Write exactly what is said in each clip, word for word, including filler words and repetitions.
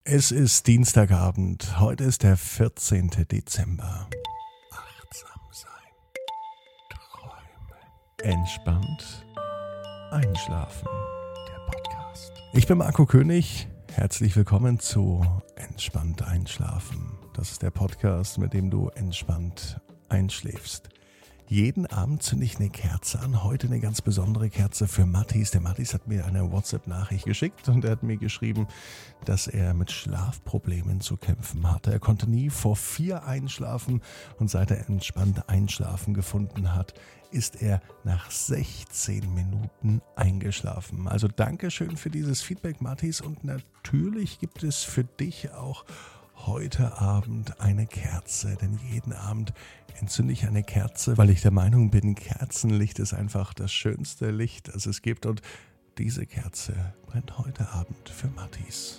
Es ist Dienstagabend, heute ist der vierzehnte Dezember. Achtsam sein, träumen, entspannt einschlafen, der Podcast. Ich bin Marco König, herzlich willkommen zu Entspannt einschlafen. Das ist der Podcast, mit dem du entspannt einschläfst. Jeden Abend zünde ich eine Kerze an, heute eine ganz besondere Kerze für Mathis. Der Mathis hat mir eine WhatsApp-Nachricht geschickt und er hat mir geschrieben, dass er mit Schlafproblemen zu kämpfen hatte. Er konnte nie vor vier einschlafen und seit er entspannt einschlafen gefunden hat, ist er nach sechzehn Minuten eingeschlafen. Also Dankeschön für dieses Feedback, Mathis, und natürlich gibt es für dich auch heute Abend eine Kerze, denn jeden Abend entzünde ich eine Kerze, weil ich der Meinung bin, Kerzenlicht ist einfach das schönste Licht, das es gibt, und diese Kerze brennt heute Abend für Mathis.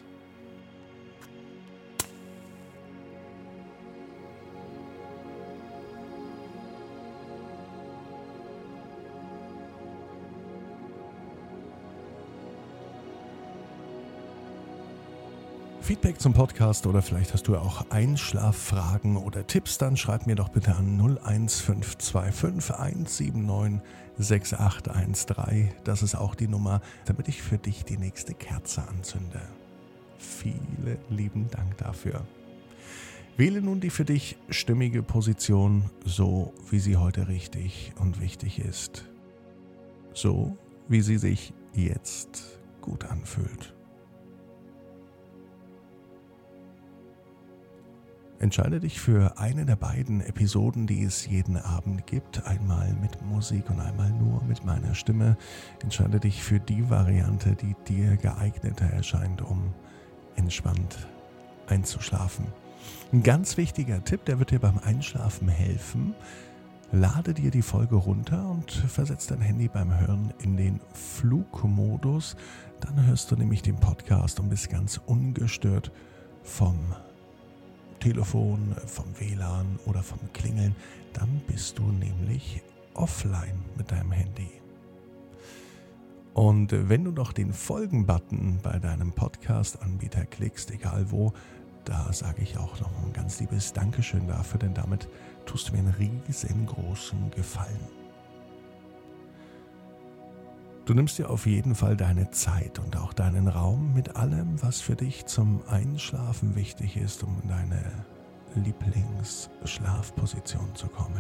Feedback zum Podcast oder vielleicht hast du auch Einschlaffragen oder Tipps, dann schreib mir doch bitte an null eins fünf zwei fünf eins sieben neun sechs acht eins drei. Das ist auch die Nummer, damit ich für dich die nächste Kerze anzünde. Vielen lieben Dank dafür. Wähle nun die für dich stimmige Position, so wie sie heute richtig und wichtig ist. So wie sie sich jetzt gut anfühlt. Entscheide dich für eine der beiden Episoden, die es jeden Abend gibt. Einmal mit Musik und einmal nur mit meiner Stimme. Entscheide dich für die Variante, die dir geeigneter erscheint, um entspannt einzuschlafen. Ein ganz wichtiger Tipp, der wird dir beim Einschlafen helfen. Lade dir die Folge runter und versetz dein Handy beim Hören in den Flugmodus. Dann hörst du nämlich den Podcast und bist ganz ungestört vom Telefon, vom W L A N oder vom Klingeln, dann bist du nämlich offline mit deinem Handy. Und wenn du noch den Folgen-Button bei deinem Podcast-Anbieter klickst, egal wo, da sage ich auch noch ein ganz liebes Dankeschön dafür, denn damit tust du mir einen riesengroßen Gefallen. Du nimmst dir auf jeden Fall deine Zeit und auch deinen Raum mit allem, was für dich zum Einschlafen wichtig ist, um in deine Lieblingsschlafposition zu kommen.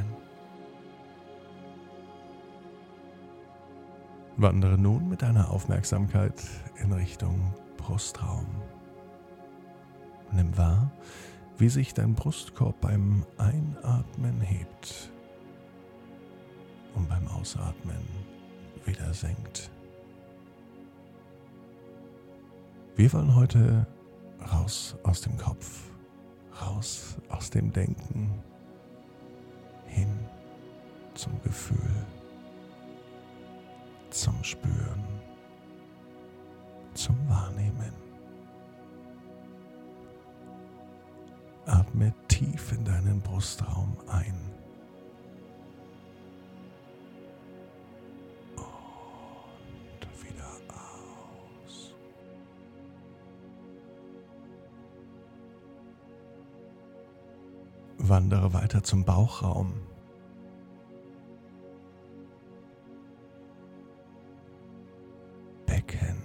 Wandere nun mit deiner Aufmerksamkeit in Richtung Brustraum. Nimm wahr, wie sich dein Brustkorb beim Einatmen hebt und beim Ausatmen wieder senkt. Wir wollen heute raus aus dem Kopf, raus aus dem Denken, hin zum Gefühl, zum Spüren, zum Wahrnehmen. Atme tief in deinen Brustraum ein. Wandere weiter zum Bauchraum. Becken.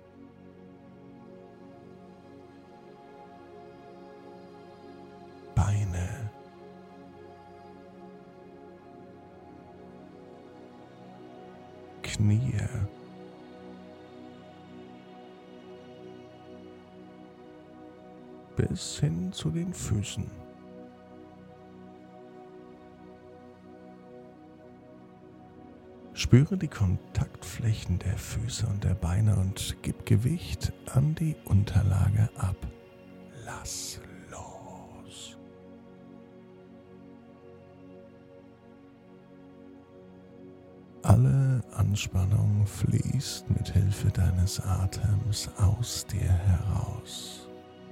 Beine. Knie. Bis hin zu den Füßen. Spüre die Kontaktflächen der Füße und der Beine und gib Gewicht an die Unterlage ab. Lass los. Alle Anspannung fließt mit Hilfe deines Atems aus dir heraus.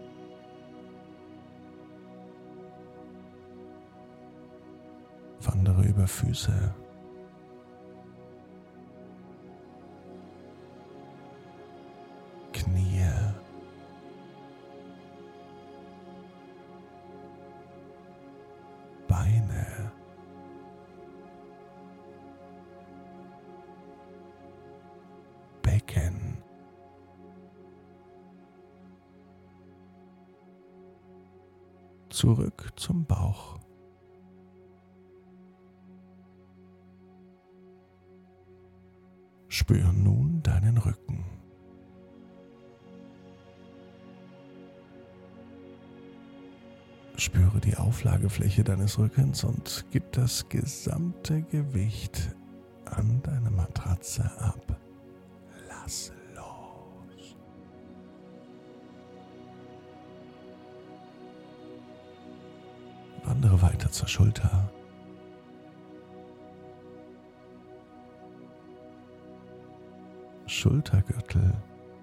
Wandere über Füße, Knie, Beine, Becken, zurück zum Bauch. Spür nun deinen Rücken. Spüre die Auflagefläche deines Rückens und gib das gesamte Gewicht an deine Matratze ab. Lass los. Wandere weiter zur Schulter. Schultergürtel.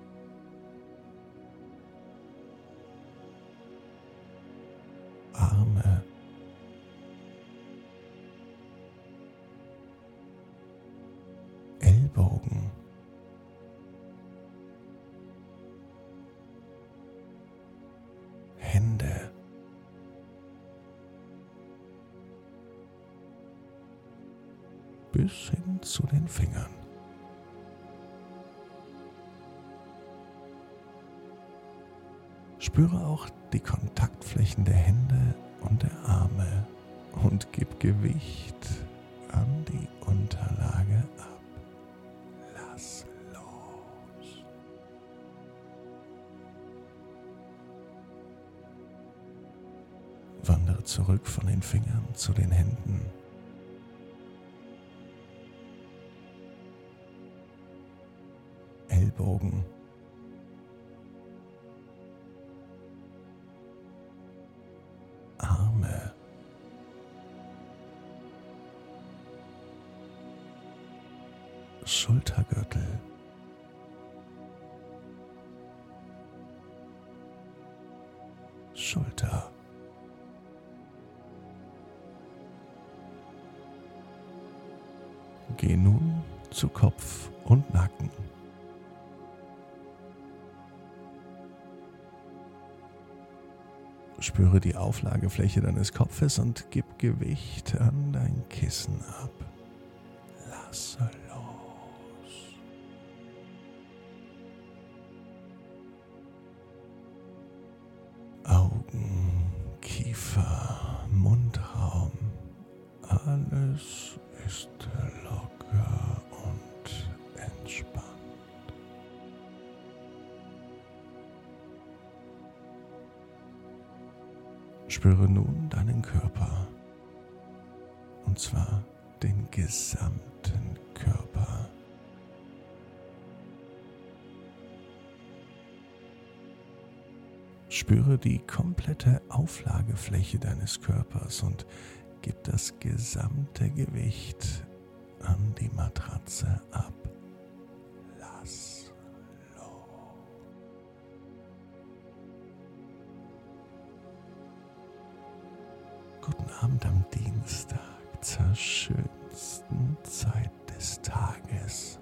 Arme. Ellbogen. Hände. Bis hin zu den Fingern. Spüre auch die Kontaktflächen der Hände und der Arme und gib Gewicht an die Unterlage ab. Lass los. Wandere zurück von den Fingern zu den Händen. Ellbogen. Arme. Schultergürtel. Schulter. Geh nun zu Kopf und Nacken. Spüre die Auflagefläche deines Kopfes und gib Gewicht an dein Kissen ab. Lasse los. Augen, Kiefer, Mundraum, alles ist locker und entspannt. Spüre nun deinen Körper, und zwar den gesamten Körper. Spüre die komplette Auflagefläche deines Körpers und gib das gesamte Gewicht an die Matratze ab. Lass los. Guten Abend am Dienstag, zur schönsten Zeit des Tages.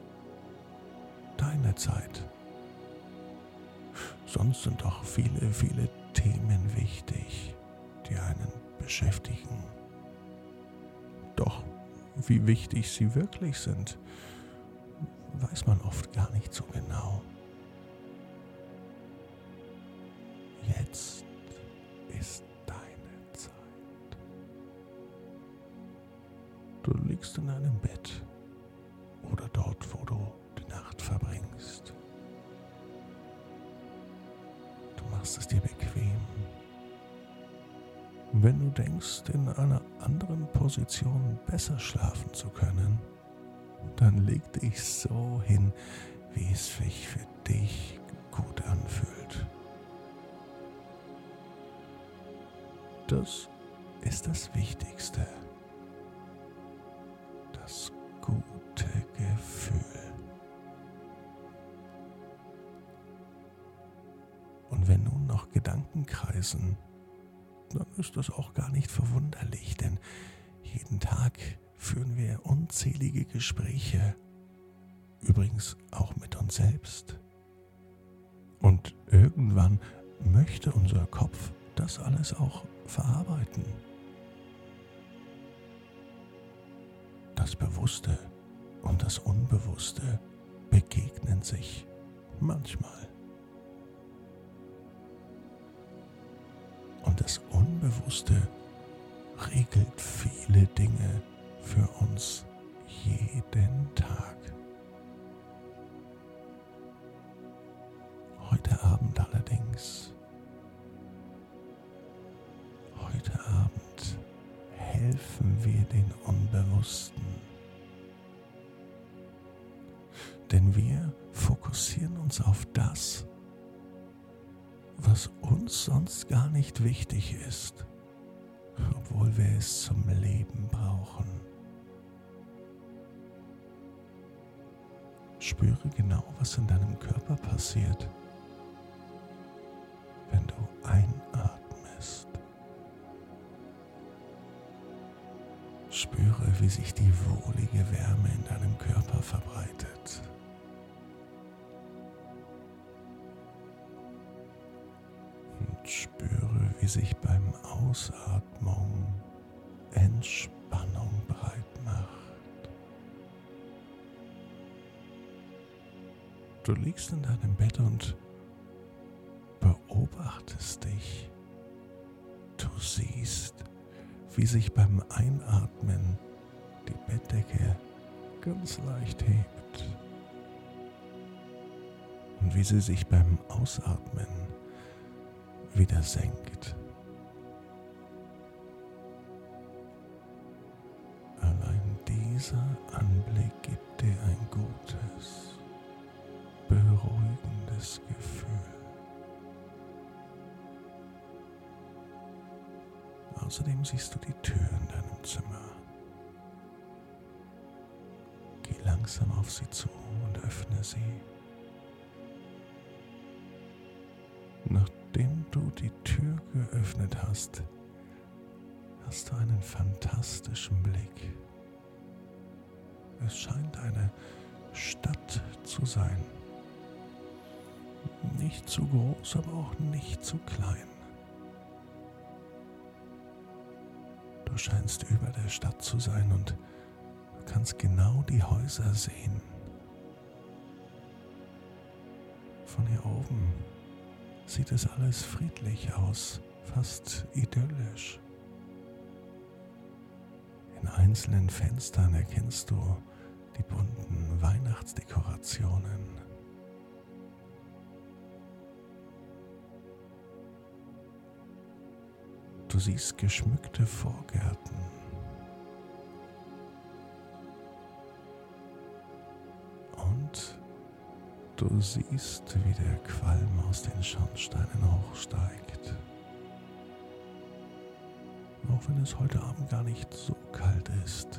Deine Zeit. Sonst sind doch viele, viele Themen wichtig, die einen beschäftigen. Doch wie wichtig sie wirklich sind, weiß man oft gar nicht so genau. Jetzt ist deine Zeit. Du liegst in einem Bett oder dort, wo du die Nacht verbringst. Du machst es dir bequem. Wenn du denkst, in einer anderen Position besser schlafen zu können, dann leg dich so hin, wie es sich für dich gut anfühlt. Das ist das Wichtigste. Das gute Gefühl. Und wenn nun noch Gedanken kreisen, dann ist das auch gar nicht verwunderlich, denn jeden Tag führen wir unzählige Gespräche, übrigens auch mit uns selbst. Und irgendwann möchte unser Kopf das alles auch verarbeiten. Das Bewusste und das Unbewusste begegnen sich manchmal. Und das Unbewusste regelt viele Dinge für uns jeden Tag. Heute Abend allerdings, heute Abend helfen wir den Unbewussten. Denn wir fokussieren uns auf das, was uns sonst gar nicht wichtig ist, obwohl wir es zum Leben brauchen. Spüre genau, was in deinem Körper passiert, wenn du einatmest. Spüre, wie sich die wohlige Wärme in deinem Körper verbreitet. Und spüre, wie sich beim Ausatmung Entspannung breit macht. Du liegst in deinem Bett und beobachtest dich. Du siehst, wie sich beim Einatmen die Bettdecke ganz leicht hebt und wie sie sich beim Ausatmen wieder senkt. Allein dieser Anblick gibt dir ein gutes, beruhigendes Gefühl. Außerdem siehst du die Tür in deinem Zimmer. Geh langsam auf sie zu und öffne sie. Nachdem du die Tür geöffnet hast, hast du einen fantastischen Blick. Es scheint eine Stadt zu sein. Nicht zu groß, aber auch nicht zu klein. Du scheinst über der Stadt zu sein und du kannst genau die Häuser sehen. Von hier oben sieht es alles friedlich aus, fast idyllisch. In einzelnen Fenstern erkennst du die bunten Weihnachtsdekorationen. Du siehst geschmückte Vorgärten. Und du siehst, wie der Qualm aus den Schornsteinen hochsteigt. Auch wenn es heute Abend gar nicht so kalt ist,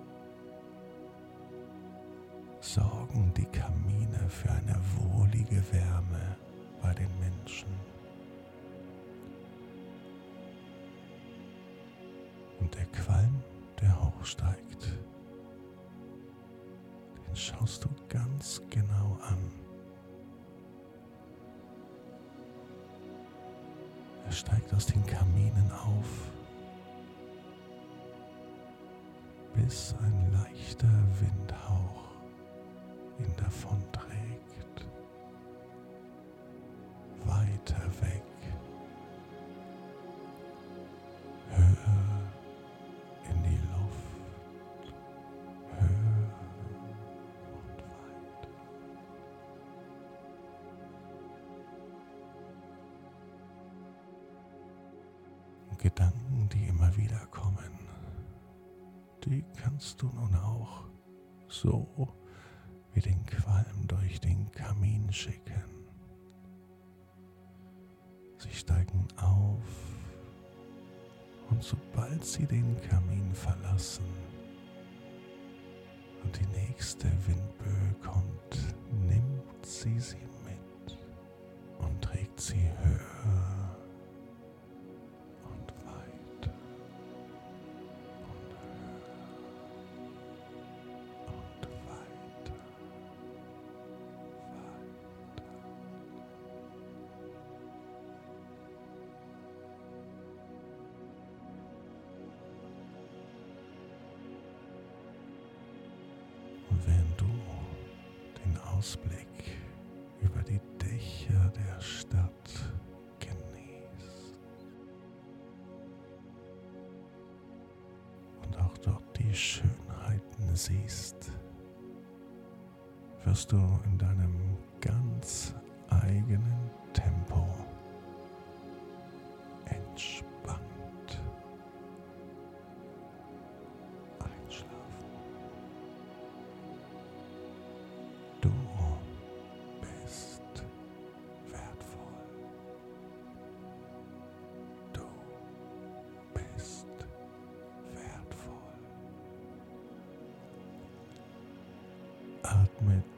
sorgen die Kamine für eine wohlige Wärme bei den Menschen. Und der Qualm, der hochsteigt, den schaust du ganz genau an. Er steigt aus den Kaminen auf, bis ein leichter Windhauch ihn davonträgt. Weiter weg, höher in die Luft, höher und weiter. Und Gedanken, die immer wieder kommen, die kannst du nun auch so wie den Qualm durch den Kamin schicken. Sie steigen auf und sobald sie den Kamin verlassen und die nächste Windböe kommt, nimmt sie sie mit und trägt sie höher und weiter und höher und weiter, weiter. Ausblick über die Dächer der Stadt genießt und auch dort die Schönheiten siehst, wirst du in deinem ganz eigenen Tempo entspannt einschlafen. Du bist wertvoll. Du bist wertvoll. Atme